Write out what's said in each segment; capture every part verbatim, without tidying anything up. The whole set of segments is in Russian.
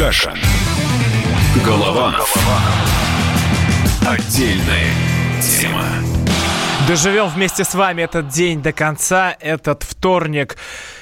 Кашин. Голованов. Отдельная тема. Доживем вместе с вами этот день до конца, этот вторник.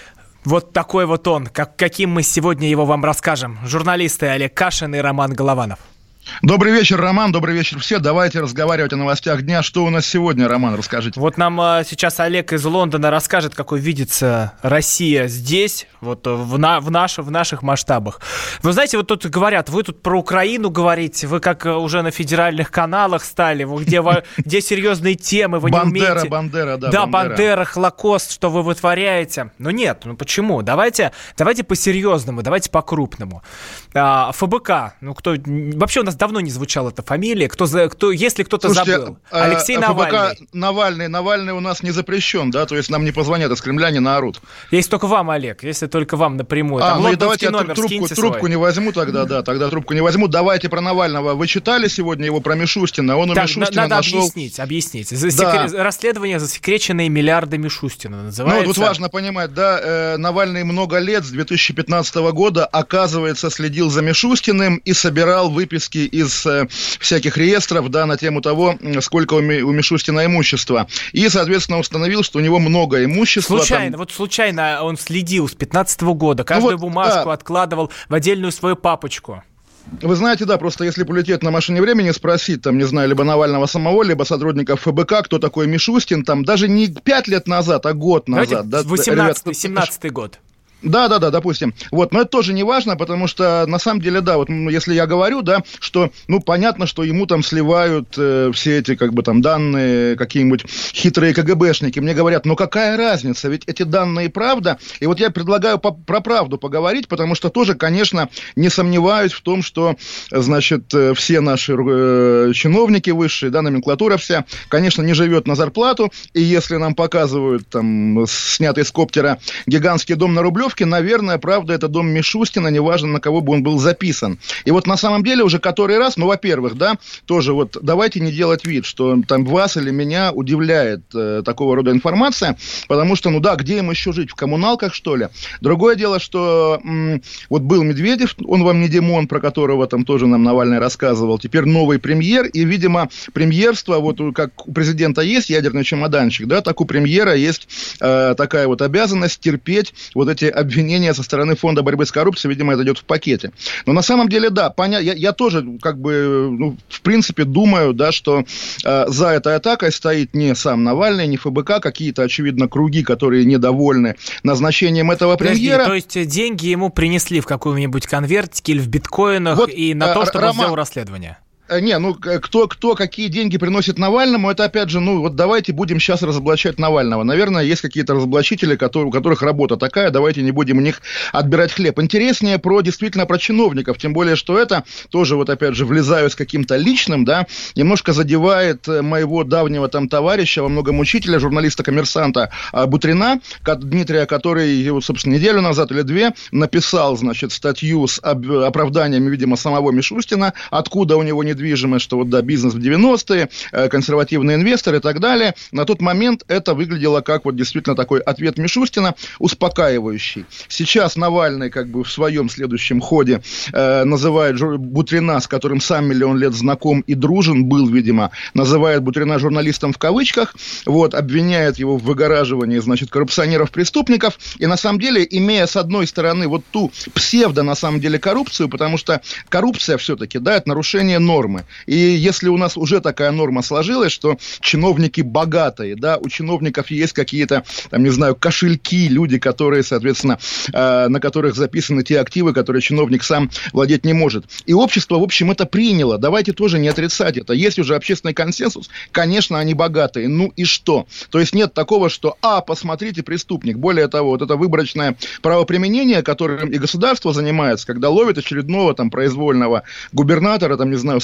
Вот такой вот он, как, каким мы сегодня его вам расскажем. Журналисты Олег Кашин и Роман Голованов. Добрый вечер, Роман, добрый вечер все. Давайте разговаривать о новостях дня. Что у нас сегодня, Роман, расскажите. Вот нам а, сейчас Олег из Лондона расскажет, какой видится Россия здесь, вот в, на, в, наш, в наших масштабах. Вы знаете, вот тут говорят, вы тут про Украину говорите, вы как уже на федеральных каналах стали, где, где серьезные темы, вы не умеете... Бандера, да, Да, Бандера, Холокост, что вы вытворяете. Но нет, ну почему? Давайте, давайте по-серьезному, давайте по-крупному. А, ФБК, ну кто... Вообще у нас давно не звучала эта фамилия. Кто, кто, если кто-то Слушайте, забыл. Алексей Навальный. ФБК Навальный. Навальный у нас не запрещен, да? То есть нам не позвонят из Кремля, не наорут. Если только вам, Олег. Если только вам напрямую. А, Там ну и давайте я номер, трубку, трубку не возьму тогда, да. Тогда трубку не возьму. Давайте про Навального. Вы читали сегодня его про Мишустина? Он у так, Мишустина надо нашел... объяснить, объяснить. Да. Расследование «Засекреченные миллиарды Мишустина» называется. Ну, тут важно понимать, да, э, Навальный много лет, с две тысячи пятнадцатого года, оказывается, следил за Мишустиным и собирал выписки из... Э, всяких реестров, да, на тему того, сколько у Мишустина имущества. И, соответственно, установил, что у него много имущества. Случайно, там... вот случайно он следил с пятнадцатого года, каждую ну вот, бумажку да. откладывал в отдельную свою папочку. Вы знаете, да, просто если полететь на машине времени, спросить, там, не знаю, либо Навального самого, либо сотрудников ФБК, кто такой Мишустин, там, даже не пять лет назад, а год назад. Давайте восемнадцатый, семнадцатый год. Да, да, да, допустим. Вот, но это тоже не важно, потому что на самом деле, да, вот если я говорю, да, что, ну, понятно, что ему там сливают э, все эти, как бы, там, данные, какие-нибудь хитрые КГБшники. Мне говорят, ну, какая разница, ведь эти данные правда. И вот я предлагаю по- про правду поговорить, потому что тоже, конечно, не сомневаюсь в том, что, значит, э, все наши э, чиновники высшие, да, номенклатура вся, конечно, не живет на зарплату. И если нам показывают, там, снятый с коптера гигантский дом на Рублевке, наверное, правда, это дом Мишустина, неважно, на кого бы он был записан. И вот на самом деле уже который раз, ну, во-первых, да, тоже вот давайте не делать вид, что там вас или меня удивляет э, такого рода информация, потому что, ну да, где им еще жить, в коммуналках, что ли? Другое дело, что м- вот был Медведев, он вам не Димон, про которого там тоже нам Навальный рассказывал, теперь новый премьер, и, видимо, премьерство, вот как у президента есть ядерный чемоданчик, да, так у премьера есть э, такая вот обязанность терпеть вот эти обвинения со стороны Фонда борьбы с коррупцией, видимо, это идет в пакете. Но на самом деле, да, поня... я, я тоже, как бы, ну, в принципе, думаю, да, что э, за этой атакой стоит не сам Навальный, не ФБК, какие-то, очевидно, круги, которые недовольны назначением этого премьера. Подожди, то есть деньги ему принесли в каком-нибудь конвертике или в биткоинах вот, и на то, чтобы Роман... он сделал расследование? Не, ну, кто, кто какие деньги приносит Навальному, это, опять же, ну, вот давайте будем сейчас разоблачать Навального. Наверное, есть какие-то разоблачители, которые, у которых работа такая, давайте не будем у них отбирать хлеб. Интереснее про, действительно, про чиновников, тем более, что это тоже, вот, опять же, влезаю с каким-то личным, да, немножко задевает моего давнего там товарища, во многом учителя, журналиста-коммерсанта Бутрина, Дмитрия, который, вот, собственно, неделю назад или две написал, значит, статью с оправданиями, видимо, самого Мишустина, откуда у него недвижимость, что вот, да, бизнес в девяностые, консервативный инвестор и так далее. На тот момент это выглядело как вот действительно такой ответ Мишустина, успокаивающий. Сейчас Навальный как бы в своем следующем ходе э, называет жур... Бутрина, с которым сам миллион лет знаком и дружен был, видимо, называет Бутрина журналистом в кавычках, вот, обвиняет его в выгораживании, значит, коррупционеров-преступников, и на самом деле, имея с одной стороны вот ту псевдо, на самом деле, коррупцию, потому что коррупция все-таки, да, это нарушение нормы. И если у нас уже такая норма сложилась, что чиновники богатые, да, у чиновников есть какие-то, там, не знаю, кошельки, люди, которые, соответственно, э, на которых записаны те активы, которые чиновник сам владеть не может. И общество, в общем, это приняло. Давайте тоже не отрицать это. Есть уже общественный консенсус, конечно, они богатые. Ну и что? То есть нет такого, что, а, посмотрите, преступник. Более того, вот это выборочное правоприменение, которым и государство занимается, когда ловит очередного там произвольного губернатора, там, не знаю,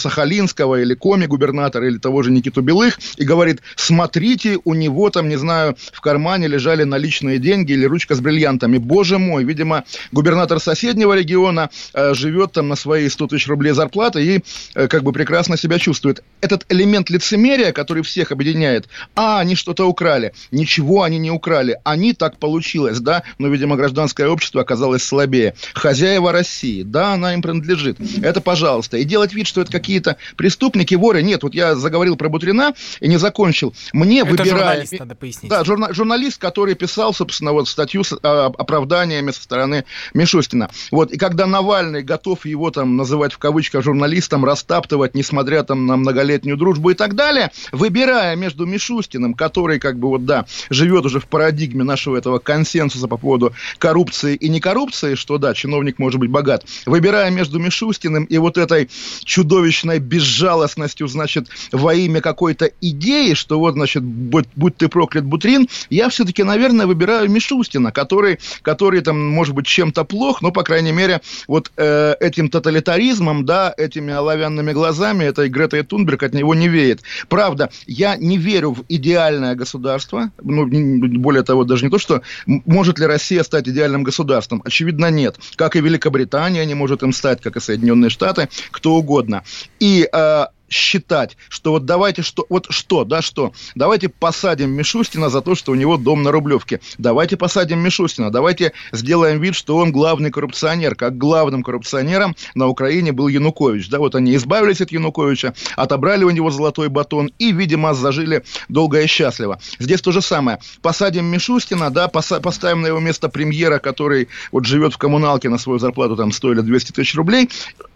Сахалинского или коми-губернатора, или того же Никиту Белых, и говорит: смотрите, у него там, не знаю, в кармане лежали наличные деньги или ручка с бриллиантами. Боже мой, видимо, губернатор соседнего региона э, живет там на свои сто тысяч рублей зарплаты и э, как бы прекрасно себя чувствует. Этот элемент лицемерия, который всех объединяет: а, они что-то украли. Ничего они не украли. Они, так получилось, да, но, видимо, гражданское общество оказалось слабее. Хозяева России, да, она им принадлежит. Это, пожалуйста. И делать вид, что это какие-то преступники, воры. Нет, вот я заговорил про Бутрина и не закончил. Мне, это выбирая... журналист, надо пояснить. Да, журна... журналист, который писал, собственно, вот статью с а, оправданиями со стороны Мишустина. Вот, и когда Навальный готов его там называть в кавычках журналистом, растаптывать, несмотря там на многолетнюю дружбу и так далее, выбирая между Мишустиным, который, как бы, вот, да, живет уже в парадигме нашего этого консенсуса по поводу коррупции и некоррупции, что, да, чиновник может быть богат, выбирая между Мишустиным и вот этой чудовищной безжалостностью, значит, во имя какой-то идеи, что вот, значит, будь, будь ты проклят, Бутрин, я все-таки, наверное, выбираю Мишустина, который, который там, может быть, чем-то плох, но, по крайней мере, вот э, этим тоталитаризмом, да, этими оловянными глазами, этой Гретой Тунберг от него не веет. Правда, я не верю в идеальное государство, ну, более того, даже не то, что может ли Россия стать идеальным государством, очевидно, нет. Как и Великобритания не может им стать, как и Соединенные Штаты, кто угодно. И э, считать, что вот давайте что, вот что, да, что, давайте посадим Мишустина за то, что у него дом на Рублевке, давайте посадим Мишустина, давайте сделаем вид, что он главный коррупционер, как главным коррупционером на Украине был Янукович, да, вот они избавились от Януковича, отобрали у него золотой батон и, видимо, зажили долго и счастливо. Здесь то же самое, посадим Мишустина, да, поса- поставим на его место премьера, который вот живет в коммуналке на свою зарплату там сто или двести тысяч рублей.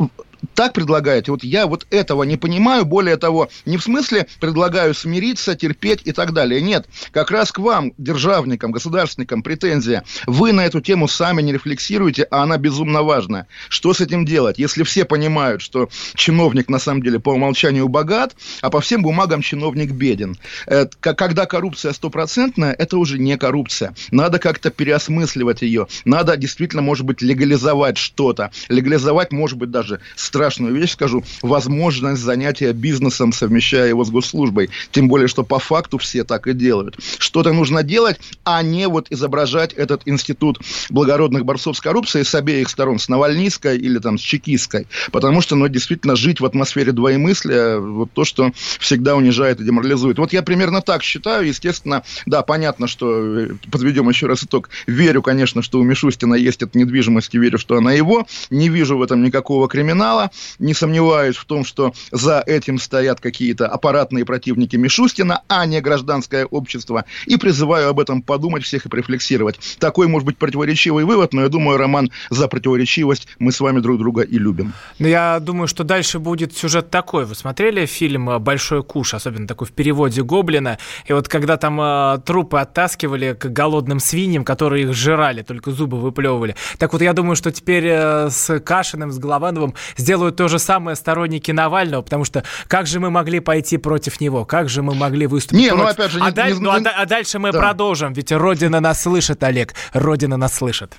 Так предлагаете? Вот я вот этого не понимаю. Более того, не в смысле предлагаю смириться, терпеть и так далее. Нет, как раз к вам, державникам, государственникам, претензия. Вы на эту тему сами не рефлексируете, а она безумно важная. Что с этим делать? Если все понимают, что чиновник на самом деле по умолчанию богат, а по всем бумагам чиновник беден. Когда коррупция стопроцентная, это уже не коррупция. Надо как-то переосмысливать ее. Надо действительно, может быть, легализовать что-то. Легализовать, может быть, даже страшную вещь скажу, возможность занятия бизнесом, совмещая его с госслужбой. Тем более, что по факту все так и делают. Что-то нужно делать, а не вот изображать этот институт благородных борцов с коррупцией с обеих сторон, с навальнистской или там с чекистской. Потому что, ну, действительно, жить в атмосфере двоемыслия, вот то, что всегда унижает и деморализует. Вот я примерно так считаю. Естественно, да, понятно, что, подведем еще раз итог, верю, конечно, что у Мишустина есть эта недвижимость, и верю, что она его. Не вижу в этом никакого криминала. Не сомневаюсь в том, что за этим стоят какие-то аппаратные противники Мишустина, а не гражданское общество. И призываю об этом подумать всех и порефлексировать. Такой, может быть, противоречивый вывод, но я думаю, Роман, за противоречивость мы с вами друг друга и любим. Ну, я думаю, что дальше будет сюжет такой. Вы смотрели фильм «Большой куш», особенно такой в переводе Гоблина? И вот когда там э, трупы оттаскивали к голодным свиньям, которые их жрали, только зубы выплевывали. Так вот, я думаю, что теперь э, с Кашиным, с Головановым сделают то же самое сторонники Навального, потому что как же мы могли пойти против него? Как же мы могли выступить не, против? Ну, опять же, а, не, даль... не, ну, не... а дальше мы да. продолжим, ведь Родина нас слышит, Олег. Родина нас слышит.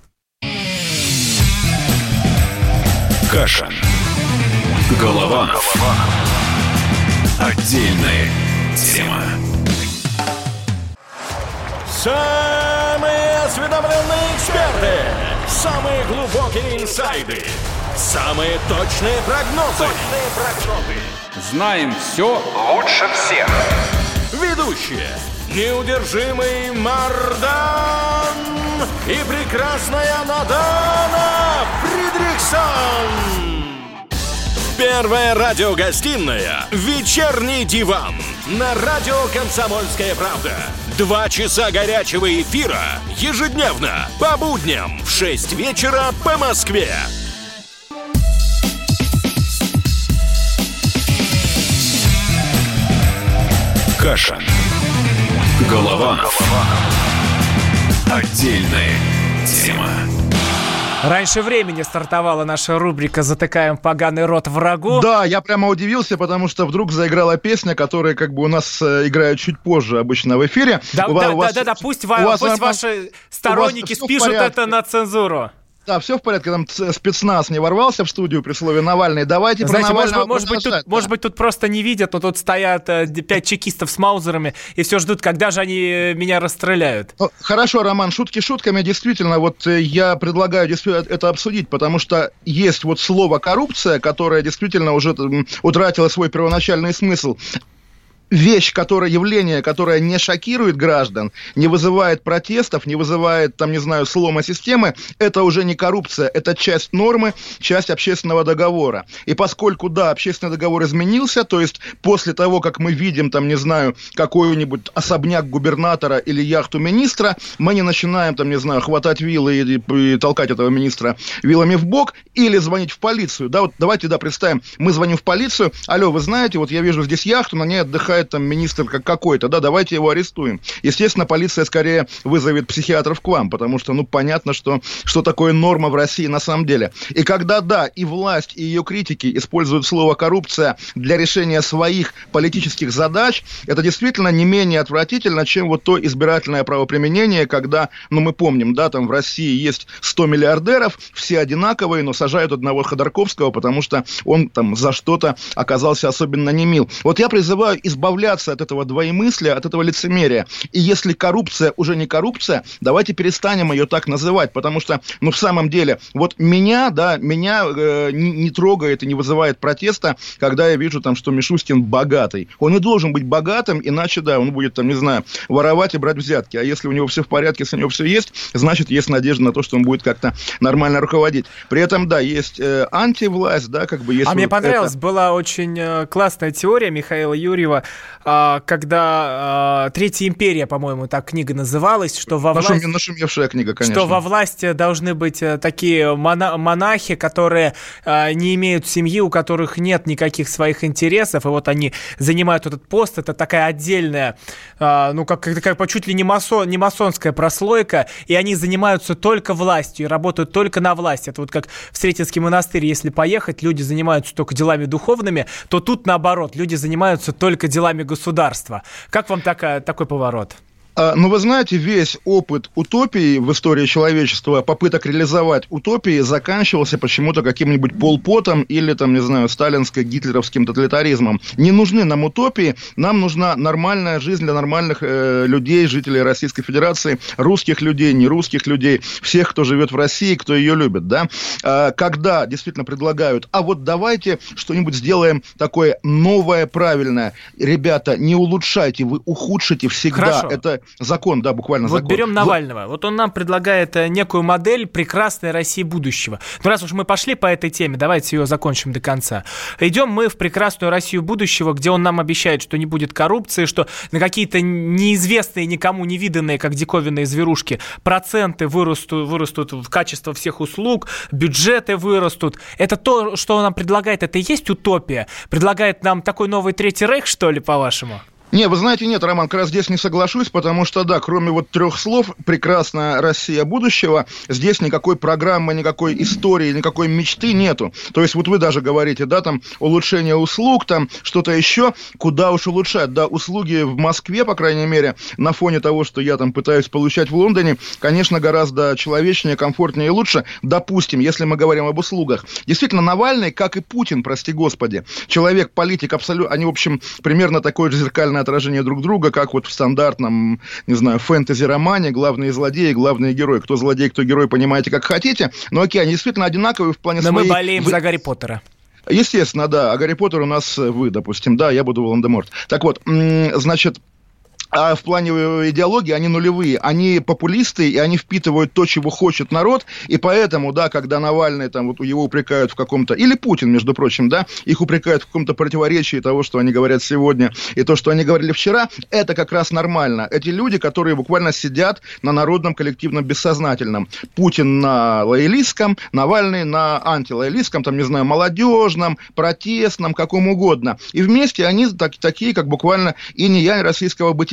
Кашин. Голованов. Отдельная тема. Самые осведомленные эксперты, самые глубокие инсайды, самые точные прогнозы. Точные прогнозы. Знаем все лучше всех. Ведущие: неудержимый Мардан и прекрасная Надана Фридрихсон. Первая радиогостинная «Вечерний диван» на радио «Комсомольская правда». Два часа горячего эфира ежедневно по будням в шесть вечера по Москве. Кашин. Голованов. Отдельная тема. Раньше времени стартовала наша рубрика «Затыкаем поганый рот врагу». Да, я прямо удивился, потому что вдруг заиграла песня, которая как бы у нас э, играет чуть позже обычно в эфире. Да, у да, вас, да, да, да, пусть, вас, пусть вас, ваши сторонники спишут это на цензуру. Да, все в порядке, там спецназ не ворвался в студию при слове Навальный. Давайте Знаете, про Навального может, может, быть, тут, да. может быть, тут просто не видят, но тут стоят э, пять чекистов с маузерами и все ждут, когда же они меня расстреляют. Ну, хорошо, Роман, шутки шутками, действительно, вот э, я предлагаю действительно это обсудить, потому что есть вот слово «коррупция», которое действительно уже э, утратило свой первоначальный смысл. Вещь, которая, явление, которое не шокирует граждан, не вызывает протестов, не вызывает, там, не знаю, слома системы, это уже не коррупция, это часть нормы, часть общественного договора. И поскольку, да, общественный договор изменился, то есть после того, как мы видим, там, не знаю, какой-нибудь особняк губернатора или яхту министра, мы не начинаем, там, не знаю, хватать вилы и, и, и толкать этого министра вилами в бок или звонить в полицию. Да, вот давайте, да, представим, мы звоним в полицию, алло, вы знаете, вот я вижу здесь яхту, на ней отдыхает там министр как какой-то, да, давайте его арестуем. Естественно, полиция скорее вызовет психиатров к вам, потому что, ну, понятно, что, что такое норма в России на самом деле. И когда, да, и власть, и ее критики используют слово «коррупция» для решения своих политических задач, это действительно не менее отвратительно, чем вот то избирательное правоприменение, когда, ну, мы помним, да, там в России есть сто миллиардеров, все одинаковые, но сажают одного Ходорковского, потому что он там за что-то оказался особенно немил. Вот я призываю избавляться избавляться от этого двоемыслия, от этого лицемерия. И если коррупция уже не коррупция, давайте перестанем ее так называть, потому что, ну, в самом деле, вот меня, да, меня э, не, не трогает и не вызывает протеста, когда я вижу там, что Мишустин богатый. Он не должен быть богатым, иначе, да, он будет там, не знаю, воровать и брать взятки. А если у него все в порядке, если у него все есть, значит, есть надежда на то, что он будет как-то нормально руководить. При этом, да, есть э, антивласть, да, как бы есть... А вот мне понравилась, это... была очень э, классная теория Михаила Юрьева, когда Третья империя, по-моему, так книга называлась, что во власти... Нашумевшая книга, конечно. Что во власти должны быть такие мона- монахи, которые не имеют семьи, у которых нет никаких своих интересов, и вот они занимают этот пост, это такая отдельная, ну, как, как чуть ли не, масон, не масонская прослойка, и они занимаются только властью, и работают только на власти. Это вот как в Сретенский монастырь, если поехать, люди занимаются только делами духовными, то тут наоборот, люди занимаются только делами государства. Как вам такая, такой поворот? Ну, вы знаете, весь опыт утопии в истории человечества, попыток реализовать утопии, заканчивался почему-то каким-нибудь Пол Потом или, там, не знаю, сталинско-гитлеровским тоталитаризмом. Не нужны нам утопии, нам нужна нормальная жизнь для нормальных э, людей, жителей Российской Федерации, русских людей, нерусских людей, всех, кто живет в России, кто ее любит, да. А, когда действительно предлагают, а вот давайте что-нибудь сделаем такое новое, правильное. Ребята, не улучшайте, вы ухудшите всегда. Хорошо. Это закон, да, буквально вот закон. Вот берем Навального. Вот он нам предлагает некую модель прекрасной России будущего. Но раз уж мы пошли по этой теме, давайте ее закончим до конца. Идем мы в прекрасную Россию будущего, где он нам обещает, что не будет коррупции, что на какие-то неизвестные, никому не виданные, как диковинные зверушки, проценты вырастут, вырастут в качество всех услуг, бюджеты вырастут. Это то, что он нам предлагает, это и есть утопия? Предлагает нам такой новый Третий Рейх, что ли, по-вашему? Не, вы знаете, нет, Роман, как раз здесь не соглашусь, потому что, да, кроме вот трех слов «прекрасная Россия будущего», здесь никакой программы, никакой истории, никакой мечты нету. То есть вот вы даже говорите, да, там, улучшение услуг, там, что-то еще, куда уж улучшать, да, услуги в Москве, по крайней мере, на фоне того, что я там пытаюсь получать в Лондоне, конечно, гораздо человечнее, комфортнее и лучше, допустим, если мы говорим об услугах. Действительно, Навальный, как и Путин, прости господи, человек, политик, абсолютно, они, в общем, примерно такое же зеркальное отражение друг друга, как вот в стандартном, не знаю, фэнтези-романе, главные злодеи, главные герои. Кто злодей, кто герой, понимаете, как хотите. Но окей, они действительно одинаковые в плане Но своей... мы болеем вы... за Гарри Поттера. Естественно, да. А Гарри Поттер у нас вы, допустим. Да, я буду Волан-де-Морт. Так вот, значит... А в плане идеологии они нулевые, они популисты, и они впитывают то, чего хочет народ, и поэтому, да, когда Навальный, там, вот его упрекают в каком-то, или Путин, между прочим, да, их упрекают в каком-то противоречии того, что они говорят сегодня, и то, что они говорили вчера, это как раз нормально. Эти люди, которые буквально сидят на народном коллективном бессознательном. Путин на лоялистском, Навальный на антилоялистском, там, не знаю, молодежном, протестном, каком угодно. И вместе они так, такие, как буквально инь и янь российского бытия.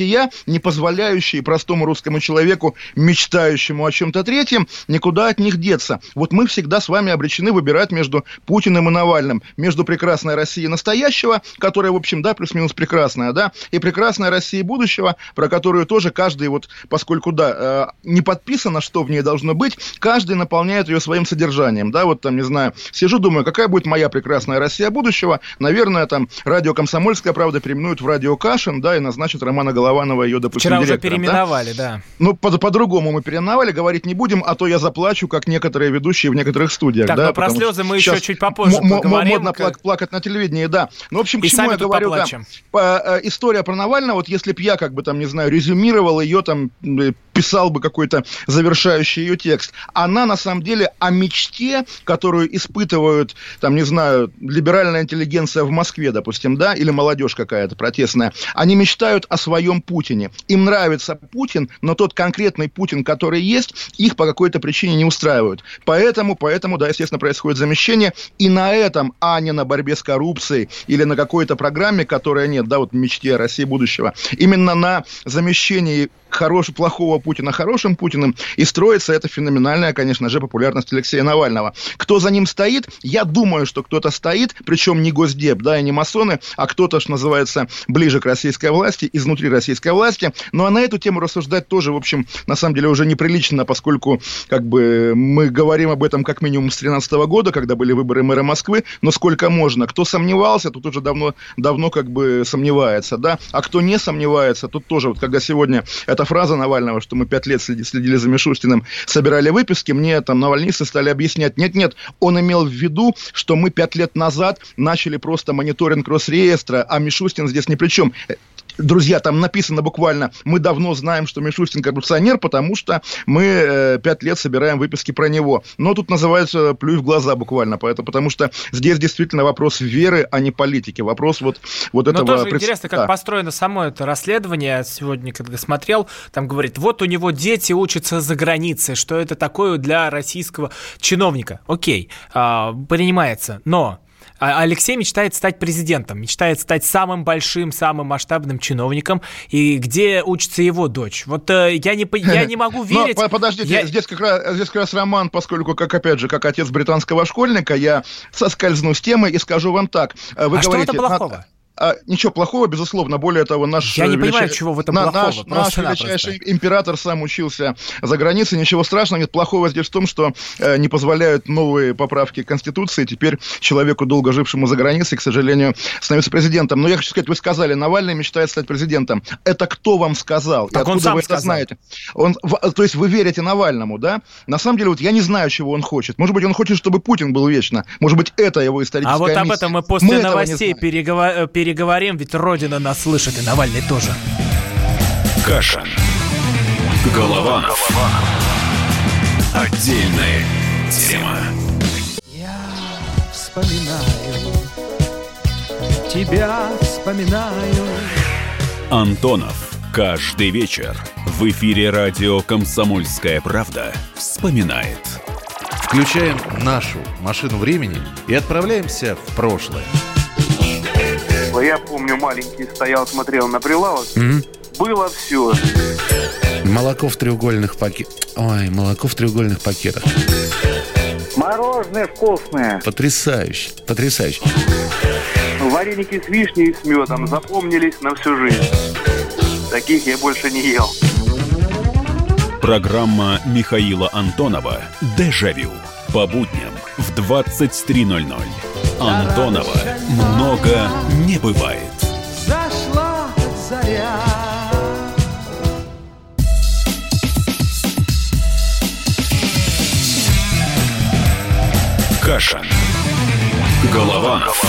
бытия, не позволяющие простому русскому человеку, мечтающему о чем-то третьем, никуда от них деться. Вот мы всегда с вами обречены выбирать между Путиным и Навальным, между прекрасной Россией настоящего, которая, в общем, да, плюс-минус прекрасная, да, и прекрасной Россией будущего, про которую тоже каждый, вот, поскольку, да, не подписано, что в ней должно быть, каждый наполняет ее своим содержанием, да, вот там, не знаю, сижу, думаю, какая будет моя прекрасная Россия будущего, наверное, там, радио «Комсомольская правда» переименуют в радио «Кашин», да, и назначат Романа Голованова ее, допустим, вчера директором. Вчера уже переименовали, да. да. Ну, по- по-другому мы переименовали, говорить не будем, а то я заплачу, как некоторые ведущие в некоторых студиях. Так, да, но про слезы мы еще чуть попозже м- поговорим. Модно как... плакать на телевидении, да. Ну, в общем, к и чему я говорю, да, по, э, история про Навального, вот если б я, как бы там, не знаю, резюмировал ее, там, писал бы какой-то завершающий ее текст, она, на самом деле, о мечте, которую испытывают, там, не знаю, либеральная интеллигенция в Москве, допустим, да, или молодежь какая-то протестная, они мечтают о своем Путине. Им нравится Путин, но тот конкретный Путин, который есть, их по какой-то причине не устраивают. Поэтому, поэтому, да, естественно, происходит замещение, и на этом, а не на борьбе с коррупцией или на какой-то программе, которая нет, да, вот мечте о России будущего, именно на замещении хорошего, плохого Путина хорошим Путиным и строится эта феноменальная, конечно же, популярность Алексея Навального. Кто за ним стоит? Я думаю, что кто-то стоит, причем не Госдеп, да, и не масоны, а кто-то, что называется, ближе к российской власти, изнутри российской власти. Ну, а на эту тему рассуждать тоже, в общем, на самом деле уже неприлично, поскольку, как бы, мы говорим об этом как минимум с тринадцатого года, когда были выборы мэра Москвы, но сколько можно? Кто сомневался, тут уже давно, давно как бы сомневается, да, а кто не сомневается, тут тоже, вот когда сегодня эта фраза Навального, что мы пять лет следили за Мишустиным, собирали выписки, мне там навальнисты стали объяснять, нет-нет, он имел в виду, что мы пять лет назад начали просто мониторинг Росреестра, а Мишустин здесь ни при чем. Друзья, там написано буквально, мы давно знаем, что Мишустин коррупционер, потому что мы э, пять лет собираем выписки про него. Но тут называется плюй в глаза буквально, поэтому, потому что здесь действительно вопрос веры, а не политики. Вопрос вот, вот этого... Но тоже пред... интересно, как да. построено само это расследование. Я сегодня, когда смотрел, там говорит, вот у него дети учатся за границей, что это такое для российского чиновника. Окей, а, принимается, но... Алексей мечтает стать президентом, мечтает стать самым большим, самым масштабным чиновником. И где учится его дочь? Вот э, я, не, я не могу верить... Но, подождите, я... здесь, как раз, здесь как раз Роман, поскольку, как опять же, как отец британского школьника, я соскользну с темы и скажу вам так. Вы а говорите, что в этом плохого? А, ничего плохого, безусловно. Более того, наш... Я не величай... понимаю, чего в этом на, плохого. Наш, наш величайший император сам учился за границей. Ничего страшного. Нет, плохого здесь в том, что э, не позволяют новые поправки к Конституции. Теперь человеку, долго жившему за границей, к сожалению, становится президентом. Но я хочу сказать, вы сказали, Навальный мечтает стать президентом. Это кто вам сказал? Так и он откуда сам вы сказал. это знаете? Он, в, то есть вы верите Навальному, да? На самом деле, вот я не знаю, чего он хочет. Может быть, он хочет, чтобы Путин был вечно. Может быть, это его историческая А вот миссия. об этом мы после мы новостей переговор... переговорим, ведь Родина нас слышит, и Навальный тоже. Кашин. Голованов. Отдельная тема. Я вспоминаю, тебя вспоминаю. Антонов. Каждый вечер в эфире радио «Комсомольская правда» вспоминает. Включаем нашу машину времени и отправляемся в прошлое. Я помню, маленький стоял, смотрел на прилавок. Mm-hmm. Было все. Молоко в треугольных пакетах. Ой, молоко в треугольных пакетах. Мороженое вкусное. Потрясающе, потрясающе. Вареники с вишней и с медом запомнились на всю жизнь. Таких я больше не ел. Программа Михаила Антонова «Дежавю». По будням в двадцать три ноль ноль. Антонова много не бывает. Зашла заря. Кашин. Голованов.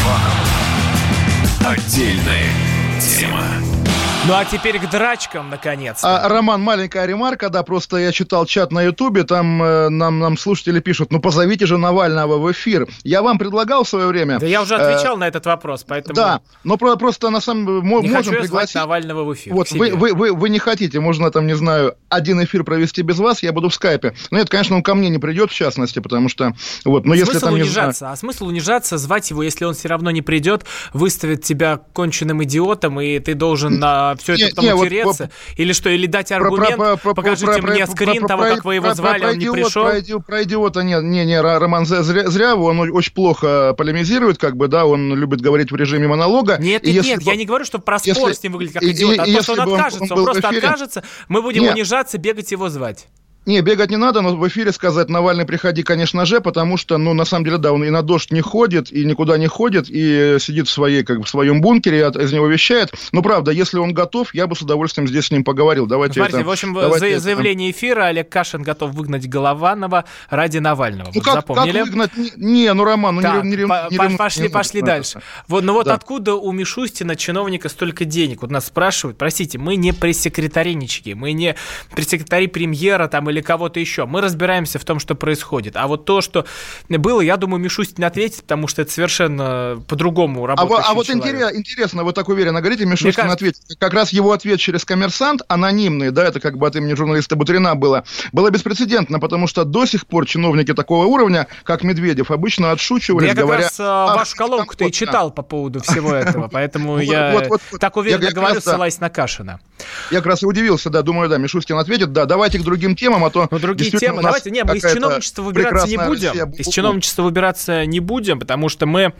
Отдельная тема. Ну а теперь к драчкам, наконец-то. А, Роман, маленькая ремарка, да, просто я читал чат на Ютубе, там э, нам, нам слушатели пишут, ну позовите же Навального в эфир. Я вам предлагал в свое время. Да я уже отвечал э, на этот вопрос, поэтому... Да, но про, просто на самом деле не можем хочу пригласить Навального в эфир. Вот вы, вы, вы, вы не хотите, можно там, не знаю, один эфир провести без вас, я буду в скайпе. Но нет, конечно, он ко мне не придет, в частности, потому что... Вот, но смысл если там унижаться, не... а смысл унижаться, звать его, если он все равно не придет, выставит тебя конченным идиотом, и ты должен на все это потом утереться? Вот, или что, или дать аргумент, про, про, покажите про, мне про, скрин про, того, про, как вы его про, звали, про, он не идиот, пришел? Про, про, про идиота нет, не, не, Роман зря, зря, он очень плохо полемизирует, как бы, да, он любит говорить в режиме монолога. Нет, нет, нет, я не говорю, что про спор если, с ним выглядит как идиот, а то, что он откажется, он, он просто откажется, мы будем нет. унижаться, бегать его звать. Не, бегать не надо, но в эфире сказать: Навальный, приходи, конечно же, потому что, ну, на самом деле, да, он и на дождь не ходит, и никуда не ходит, и сидит в, своей, как бы, в своем бункере, из него вещает. Но, правда, если он готов, я бы с удовольствием здесь с ним поговорил. Давайте Смотрите, это, в общем, давайте за, заявление эфира: Олег Кашин готов выгнать Голованова ради Навального. Ну, вот как, запомнили? Как выгнать? Не, не ну, Роман, ну, так, не, не, по, не, по, не Пошли, не, пошли не, дальше. Вот, ну вот да. Откуда у Мишустина, чиновника, столько денег? Вот нас спрашивают, простите, мы не пресс-секретаринички, мы не пресс-секретари премьера там или кого-то еще. Мы разбираемся в том, что происходит. А вот то, что было, я думаю, Мишустин ответит, потому что это совершенно по-другому работающий А, а вот человек. Интересно, вы так уверенно говорите, Мишустин кажется... ответит. Как раз его ответ через «Коммерсант», анонимный, да, это как бы от имени журналиста Бутрина было, было беспрецедентно, потому что до сих пор чиновники такого уровня, как Медведев, обычно отшучивались, да говоря... Я как раз вашу колонку-то и читал по поводу всего этого, поэтому я так уверенно говорю, ссылаясь на Кашина. Я как раз и удивился, да, думаю, да, Мишустин ответит, да, давайте к другим темам, а то... Ну, другие темы, давайте, не, мы из чиновничества выбираться не будем, Россия... из чиновничества выбираться не будем, потому что мы...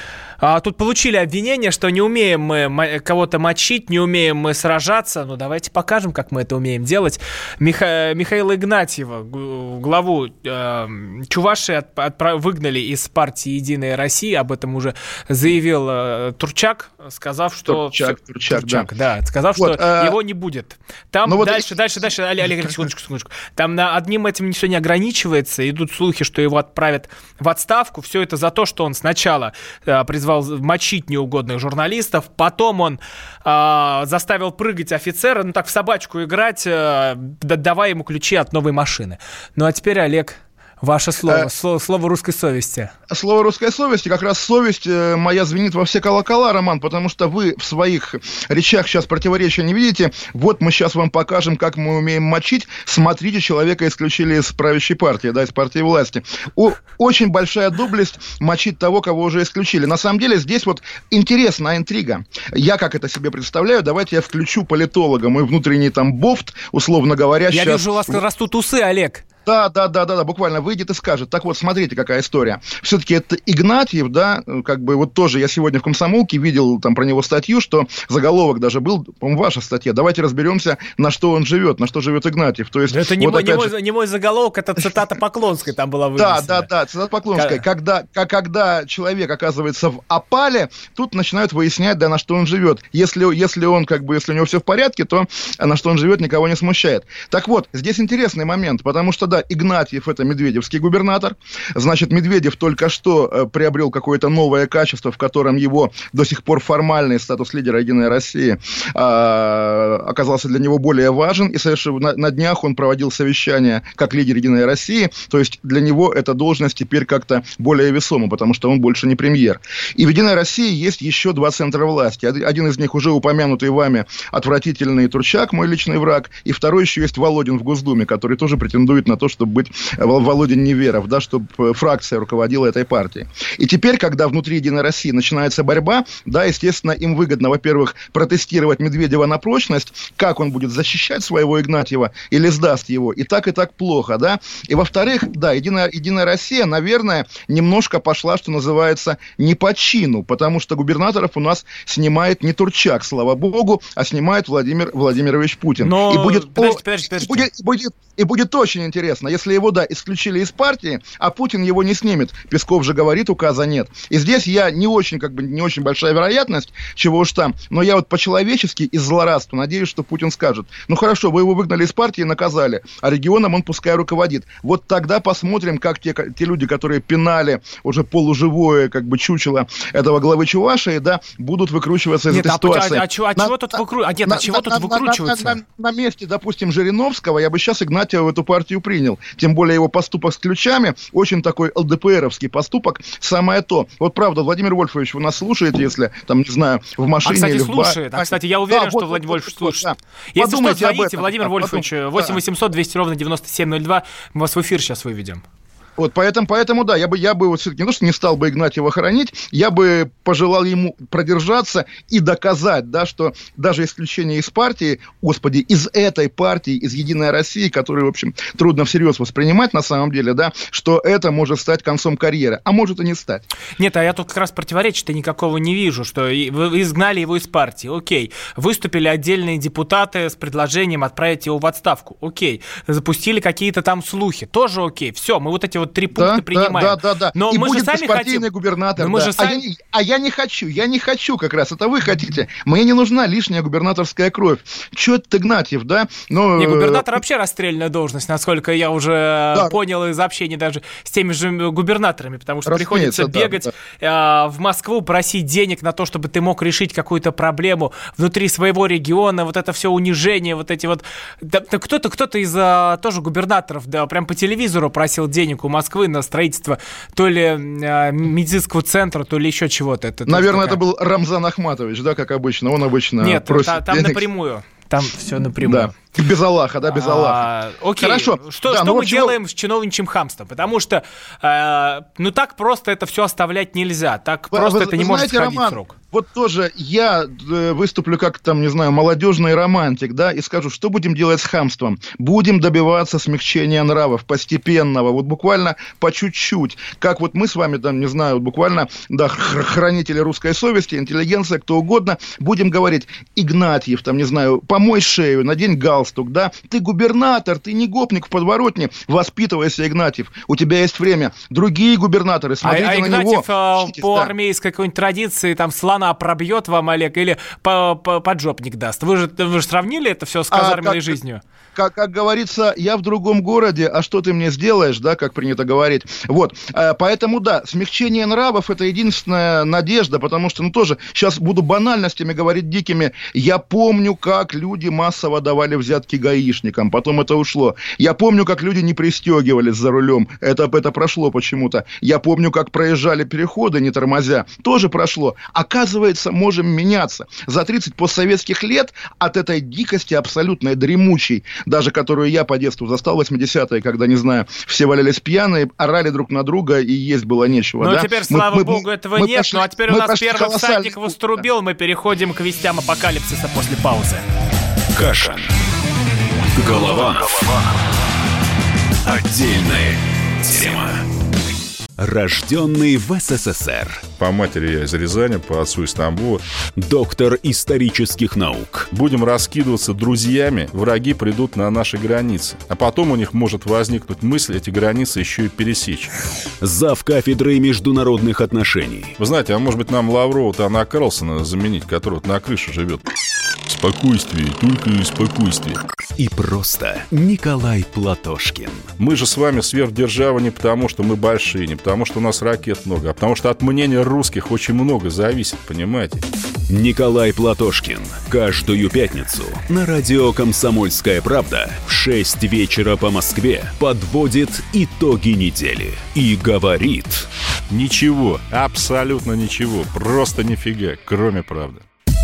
А, тут получили обвинение, что не умеем мы кого-то мочить, не умеем мы сражаться. Ну, давайте покажем, как мы это умеем делать. Миха... Михаила Игнатьева, главу э, Чувашии, от... От... выгнали из партии «Единая Россия». Об этом уже заявил э, Турчак, сказав, что... Турчак, все... Турчак, Турчак, да. да. Сказав, вот, что а... его не будет. Там ну, дальше, вот... дальше, дальше, Олег, Олег, секундочку, секундочку. Там на одним этим ничего не ограничивается. Идут слухи, что его отправят в отставку. Все это за то, что он сначала э, призвал мочить неугодных журналистов, потом он э, заставил прыгать офицера, ну так в собачку играть, э, давая ему ключи от новой машины. Ну а теперь, Олег, ваше слово, слово, слово русской совести. Слово русской совести, как раз совесть э, моя звенит во все колокола, Роман, потому что вы в своих речах сейчас противоречия не видите. Вот мы сейчас вам покажем, как мы умеем мочить. Смотрите, человека исключили из правящей партии, да, из партии власти. О, очень большая доблесть мочить того, кого уже исключили. На самом деле здесь вот интересная интрига. Я как это себе представляю, давайте я включу политолога, мой внутренний там бофт, условно говоря. Я сейчас... вижу, у вас растут усы, Олег. Да, да, да, да, да, буквально выйдет и скажет. Так вот, смотрите, какая история. Все-таки это Игнатьев, да, как бы вот тоже я сегодня в «Комсомолке» видел там про него статью, что заголовок даже был, по-моему, ваша статья. Давайте разберемся, на что он живет, на что живет Игнатьев. То есть, это не, вот мой, не, мой, же... не мой заголовок, это цитата Поклонской там была вынесена. Да, да, да, цитата Поклонской. Когда, когда человек оказывается в опале, тут начинают выяснять, да, на что он живет. Если, если он, как бы, если у него все в порядке, то на что он живет, никого не смущает. Так вот, здесь интересный момент, потому что, да, Игнатьев — это медведевский губернатор. Значит, Медведев только что э, приобрел какое-то новое качество, в котором его до сих пор формальный статус лидера «Единой России» э, оказался для него более важен. И совершенно на, на днях он проводил совещание как лидер «Единой России». То есть для него эта должность теперь как-то более весома, потому что он больше не премьер. И в «Единой России» есть еще два центра власти. Один из них уже упомянутый вами отвратительный Турчак, мой личный враг. И второй еще есть Володин в Госдуме, который тоже претендует на то, чтобы быть Володин Неверов, да, чтобы фракция руководила этой партией. И теперь, когда внутри «Единой России» начинается борьба, да, естественно, им выгодно, во-первых, протестировать Медведева на прочность, как он будет защищать своего Игнатьева или сдаст его, и так, и так плохо, да. И, во-вторых, да, Единая, Единая Россия, наверное, немножко пошла, что называется, не по чину, потому что губернаторов у нас снимает не Турчак, слава богу, а снимает Владимир Владимирович Путин. Но... И будет, подождите, подождите, подождите. И будет, и будет, и будет очень интересно, если его, да, исключили из партии, а Путин его не снимет. Песков же говорит, указа нет. И здесь я не очень, как бы, не очень большая вероятность, чего уж там, но я вот по-человечески из злорадства надеюсь, что Путин скажет: ну хорошо, вы его выгнали из партии и наказали, а регионом он пускай руководит. Вот тогда посмотрим, как те, те люди, которые пинали уже полуживое, как бы, чучело этого главы Чувашии, да, будут выкручиваться из нет, этой а, ситуации. А, а, а, а чего тут, выкру... а, нет, на, а чего на, тут на, выкручиваться? На, на, на, на месте, допустим, Жириновского я бы сейчас Игнатьева в эту партию принял. Тем более его поступок с ключами, очень такой ЛДПРовский поступок, самое то. Вот правда, Владимир Вольфович, вы нас слушаете, если, там, не знаю, в машине, а, кстати, или слушает. в... А, кстати, я уверен, да, что вот, Владимир вот, Вольфович вот, слушает. Да. Если Подумайте что, звоните, об Владимир да, Вольфович, потом, восемь да. восемьсот двести ровно девяносто семь ноль два, мы вас в эфир сейчас выведем. Вот поэтому, поэтому, да, я бы, я бы вот все-таки, ну, что не стал бы Игнатьева хоронить, я бы пожелал ему продержаться и доказать, да, что даже исключение из партии, господи, из этой партии, из «Единой России», которую, в общем, трудно всерьез воспринимать на самом деле, да, что это может стать концом карьеры, а может и не стать. Нет, а я тут как раз противоречия-то никакого не вижу, что вы изгнали его из партии, окей, выступили отдельные депутаты с предложением отправить его в отставку, окей, запустили какие-то там слухи, тоже окей, все, мы вот эти вот три пункта да, принимаем. Да, да, да. Но и мы будет же сами беспартийный хотим... губернатор. Мы да. же сами... а, я, а я не хочу, я не хочу как раз, это вы хотите. Мне не нужна лишняя губернаторская кровь. Чё это Игнатьев, да? Но... Не, губернатор вообще расстрельная должность, насколько я уже да. понял из общения даже с теми же губернаторами, потому что приходится да, бегать да. Э, в Москву, просить денег на то, чтобы ты мог решить какую-то проблему внутри своего региона, вот это все унижение, вот эти вот... Да, да кто-то, кто-то из а, тоже губернаторов, да, прям по телевизору просил денег у Москвы на строительство то ли а, медицинского центра, то ли еще чего-то. Это, Наверное, такая... это был Рамзан Ахматович, да, как обычно. Он обычно Нет, просит та, там денег. напрямую. Там все напрямую. Да. Без Аллаха, да, без Аллаха. А, окей, хорошо. Что, да, что ну, мы вот делаем чего... с чиновничьим хамством? Потому что, э, ну, так просто это все оставлять нельзя. Так вы, просто вы, это не может знаете, сходить Роман, с рук. Вот тоже я э, выступлю как, там, не знаю, молодежный романтик, да, и скажу, что будем делать с хамством? Будем добиваться смягчения нравов постепенного, вот буквально по чуть-чуть. Как вот мы с вами, там, не знаю, буквально, да, хранители русской совести, интеллигенция, кто угодно, будем говорить: Игнатьев, там, не знаю, помой шею, надень галстук, да, ты губернатор, ты не гопник в подворотне, воспитывайся, Игнатьев, у тебя есть время. Другие губернаторы, смотрите а, а на Игнатьев, него. А, Учитесь, по да. армейской какой-нибудь традиции, там, слона пробьет вам, Олег, или по, по, поджопник даст. Вы же, вы же сравнили это все с казарменной а, жизнью? Как, как говорится, я в другом городе, а что ты мне сделаешь, да, как принято говорить. Вот, поэтому, да, смягчение нравов — это единственная надежда, потому что, ну, тоже, сейчас буду банальностями говорить дикими. Я помню, как люди массово давали взятки гаишникам, потом это ушло. Я помню, как люди не пристегивались за рулем, это, это прошло почему-то. Я помню, как проезжали переходы, не тормозя, тоже прошло. Оказывается, можем меняться. За тридцать постсоветских лет от этой дикости абсолютной, дремучей, даже которую я по детству застал, восьмидесятые, когда, не знаю, все валялись пьяные, орали друг на друга, и есть было нечего. Ну, да? теперь, слава мы, богу, мы, этого мы нет. пошли, Ну, а теперь у нас первый колоссальный... всадник вострубил. Мы переходим к вестям апокалипсиса после паузы. Кашин. Голованов. Отдельная тема. Рожденный в СССР. По матери я из Рязани, по отцу из Тамбова. Доктор исторических наук. Будем раскидываться друзьями, враги придут на наши границы. А потом у них может возникнуть мысль эти границы еще и пересечь. Зав. Кафедрой международных отношений. Вы знаете, а может быть нам Лаврова-то Анна Карлсона заменить, который вот на крыше живет? Спокойствие, только спокойствие. И просто Николай Платошкин. Мы же с вами сверхдержава не потому, что мы большие, не потому, что у нас ракет много, а потому что от мнения русских очень много зависит, понимаете? Николай Платошкин. Каждую пятницу на радио «Комсомольская правда» в шесть вечера по Москве подводит итоги недели и говорит: ничего, абсолютно ничего, просто нифига, кроме правды.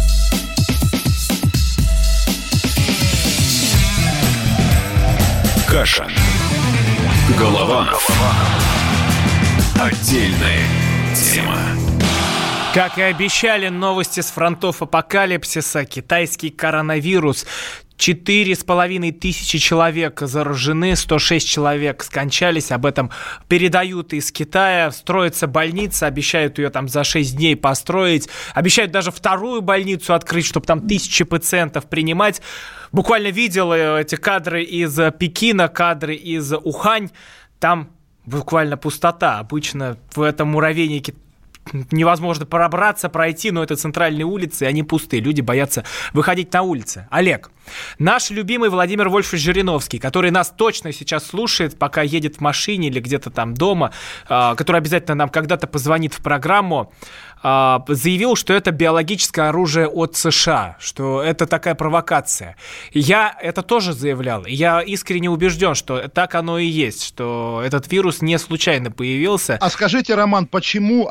Кашин. Голованов. Отдельная тема. Как и обещали, новости с фронтов апокалипсиса. Китайский коронавирус. Четыре с половиной тысячи человек заражены, сто шесть человек скончались. Об этом передают из Китая. Строится больница, обещают ее там за шесть дней построить. Обещают даже вторую больницу открыть, чтобы там тысячи пациентов принимать. Буквально видел эти кадры из Пекина, кадры из Ухань. Там буквально пустота. Обычно в этом муравейнике невозможно пробраться, пройти, но это центральные улицы, и они пустые. Люди боятся выходить на улицы. Олег, наш любимый Владимир Вольфович Жириновский, который нас точно сейчас слушает, пока едет в машине или где-то там дома, который обязательно нам когда-то позвонит в программу, заявил, что это биологическое оружие от США, что это такая провокация. Я это тоже заявлял. Я искренне убежден, что так оно и есть, что этот вирус не случайно появился. А скажите, Роман, почему от США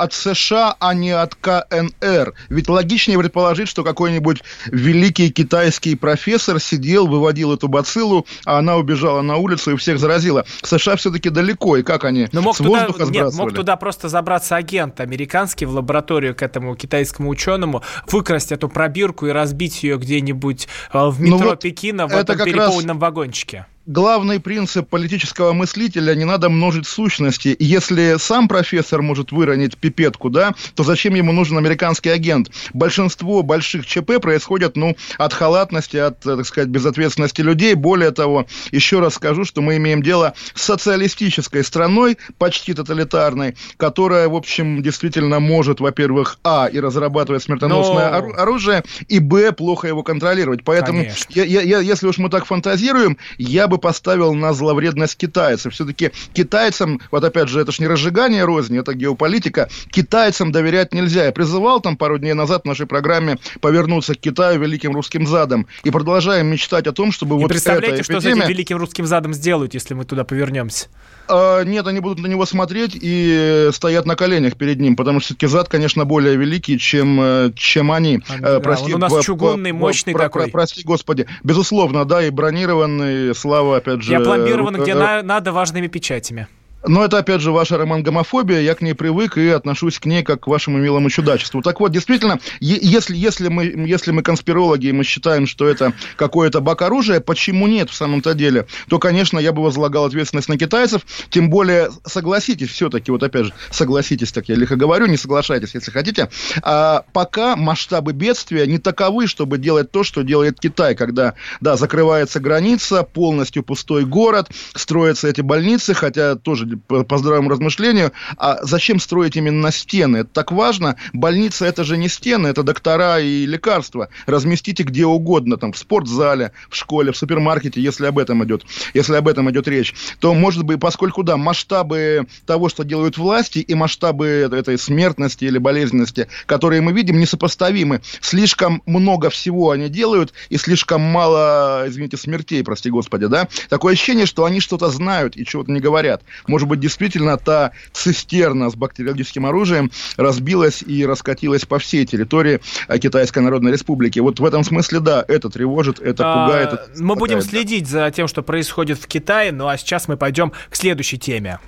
США, а не от ка эн эр. Ведь логичнее предположить, что какой-нибудь великий китайский профессор сидел, выводил эту бациллу, а она убежала на улицу и всех заразила. США все-таки далеко, и как они Но мог с туда, воздуха нет, сбрасывали? мог туда просто забраться агент американский в лабораторию к этому китайскому ученому, выкрасть эту пробирку и разбить ее где-нибудь в метро ну вот Пекина в это этом как переполненном раз... вагончике. Главный принцип политического мыслителя — не надо множить сущности. И если сам профессор может выронить пипетку, да, то зачем ему нужен американский агент? Большинство больших ЧП происходят, ну, от халатности, от, так сказать, безответственности людей. Более того, еще раз скажу, что мы имеем дело с социалистической страной, почти тоталитарной, которая, в общем, действительно может, во-первых, а, и разрабатывать смертоносное Но... оружие, и, б, плохо его контролировать. Поэтому, я, я, я, если уж мы так фантазируем, я бы поставил на зловредность китайцев. Все-таки китайцам, вот опять же, это ж не разжигание розни, это геополитика, китайцам доверять нельзя. Я призывал там пару дней назад в нашей программе повернуться к Китаю великим русским задом. И продолжаем мечтать о том, чтобы и вот представляете, эта что эпидемия... с этим великим русским задом сделают, если мы туда повернемся? А, нет, они будут на него смотреть и стоят на коленях перед ним, потому что все-таки зад, конечно, более великий, чем, чем они. А, да, прости, он у нас по, чугунный, по, мощный про, такой. Про, прости, господи. Безусловно, да, и бронированный, слава, опять же... И опломбированный, где на, надо, важными печатями. Но это, опять же, ваша роман-гомофобия, я к ней привык и отношусь к ней как к вашему милому чудачеству. Так вот, действительно, если, если, мы, если мы конспирологи, и мы считаем, что это какое-то бак оружия, почему нет в самом-то деле, то, конечно, я бы возлагал ответственность на китайцев, тем более, согласитесь все-таки, вот опять же, согласитесь, так я лихо говорю, не соглашайтесь, если хотите, а пока масштабы бедствия не таковы, чтобы делать то, что делает Китай, когда, да, закрывается граница, полностью пустой город, строятся эти больницы, хотя тоже по здравому размышлению, а зачем строить именно стены? Это так важно. Больница — это же не стены, это доктора и лекарства. Разместите где угодно, там, в спортзале, в школе, в супермаркете, если об этом идет, если об этом идет речь. То, может быть, поскольку, да, масштабы того, что делают власти, и масштабы этой смертности или болезненности, которые мы видим, несопоставимы. Слишком много всего они делают, и слишком мало, извините, смертей, прости господи, да? Такое ощущение, что они что-то знают и чего-то не говорят. Может быть, действительно, та цистерна с бактериологическим оружием разбилась и раскатилась по всей территории Китайской Народной Республики. Вот в этом смысле, да, это тревожит, это пугает. А, это мы будем да. следить за тем, что происходит в Китае, ну а сейчас мы пойдем к следующей теме.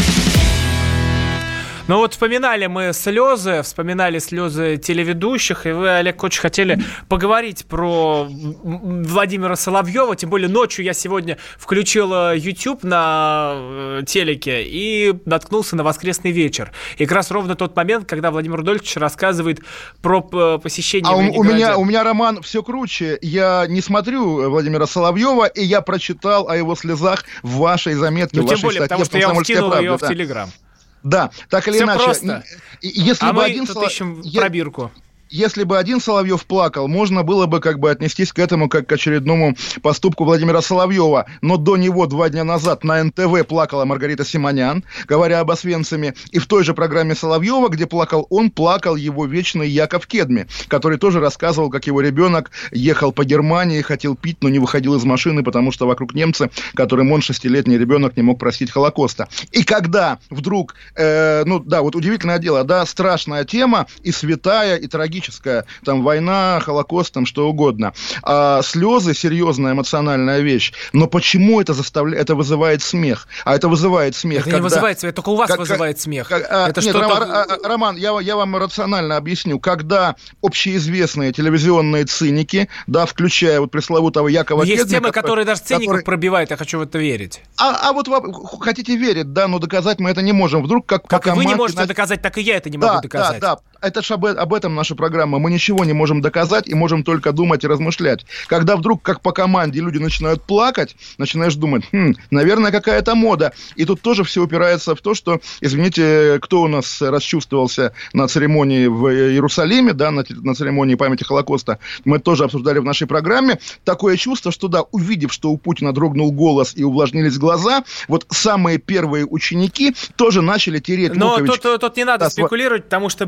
Ну вот вспоминали мы слезы, вспоминали слезы телеведущих, и вы, Олег, очень хотели поговорить про Владимира Соловьева, тем более ночью я сегодня включил YouTube на телеке и наткнулся на «Воскресный вечер». И как раз ровно тот момент, когда Владимир Рудольфович рассказывает про посещение а в у меня, у меня роман все круче. Я не смотрю Владимира Соловьева, и я прочитал о его слезах в вашей заметке, ну, в вашей тем более, статье, потому что я вкинул правда, ее да. в Телеграм. Да, так или Все иначе. просто. Если а бы мы один тут Соло... ищем я... пробирку. Если бы один Соловьев плакал, можно было бы как бы отнестись к этому как к очередному поступку Владимира Соловьева. Но до него два дня назад на эн тэ вэ плакала Маргарита Симонян, говоря об Освенциме. И в той же программе Соловьева, где плакал он, плакал его вечный Яков Кедми, который тоже рассказывал, как его ребенок ехал по Германии, хотел пить, но не выходил из машины, потому что вокруг немцы, которым он, шестилетний ребенок, не мог простить Холокоста. И когда вдруг, э, ну да, вот удивительное дело, да, страшная тема, и святая, и трагическая, там война, Холокост, там что угодно. А слезы — серьезная эмоциональная вещь. Но почему это заставляет, это вызывает смех? А это вызывает смех. Это когда... не вызывает смех, только у вас как, вызывает как, смех. Как, а, это нет, что-то... Роман, Роман я, я вам рационально объясню. Когда общеизвестные телевизионные циники, да, включая вот пресловутого Якова Кедми... Есть темы, который, которые даже циников который... пробивают, я хочу в это верить. А, а вот вы хотите верить, да, но доказать мы это не можем. Вдруг как... Как и вы не можете на... доказать, так и я это не да, могу доказать. Да, да. Это ж об, об этом наша программа. Мы ничего не можем доказать и можем только думать и размышлять. Когда вдруг, как по команде, люди начинают плакать, начинаешь думать, хм, наверное, какая-то мода. И тут тоже все упирается в то, что, извините, кто у нас расчувствовался на церемонии в Иерусалиме, да, на, на церемонии памяти Холокоста, мы тоже обсуждали в нашей программе. Такое чувство, что, да, увидев, что у Путина дрогнул голос и увлажнились глаза, вот самые первые ученики тоже начали тереть Но луковички. тут, тут не надо да, спекулировать, потому что были и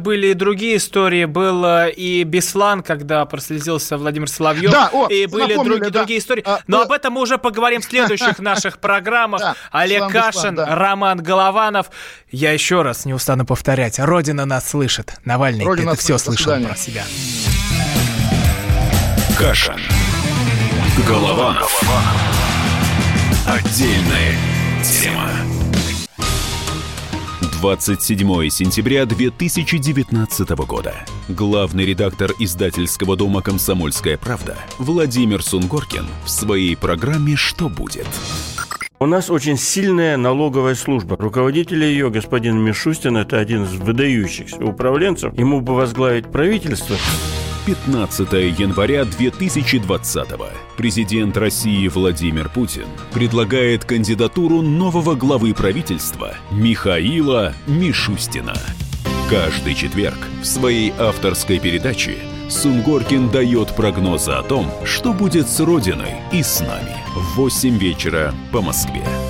другие истории. Был и Беслан, когда прослезился Владимир Соловьев. Да, о, и были напомнили, друг, да. другие истории. А, Но да. об этом мы уже поговорим в следующих наших программах. Да, Олег Беслан, Кашин, Беслан, да. Роман Голованов. Я еще раз не устану повторять. Родина нас слышит. Навальный, Родина ты все слышал про себя. Кашин. Голованов. Отдельная тема. двадцать седьмого сентября две тысячи девятнадцатого года. Главный редактор издательского дома «Комсомольская правда» Владимир Сунгоркин в своей программе «Что будет?». У нас очень сильная налоговая служба. Руководитель ее, господин Мишустин, это один из выдающихся управленцев. Ему бы возглавить правительство. пятнадцатого января две тысячи двадцатого. Президент России Владимир Путин предлагает кандидатуру нового главы правительства Михаила Мишустина. Каждый четверг в своей авторской передаче Сунгоркин дает прогнозы о том, что будет с Родиной и с нами в восемь вечера по Москве.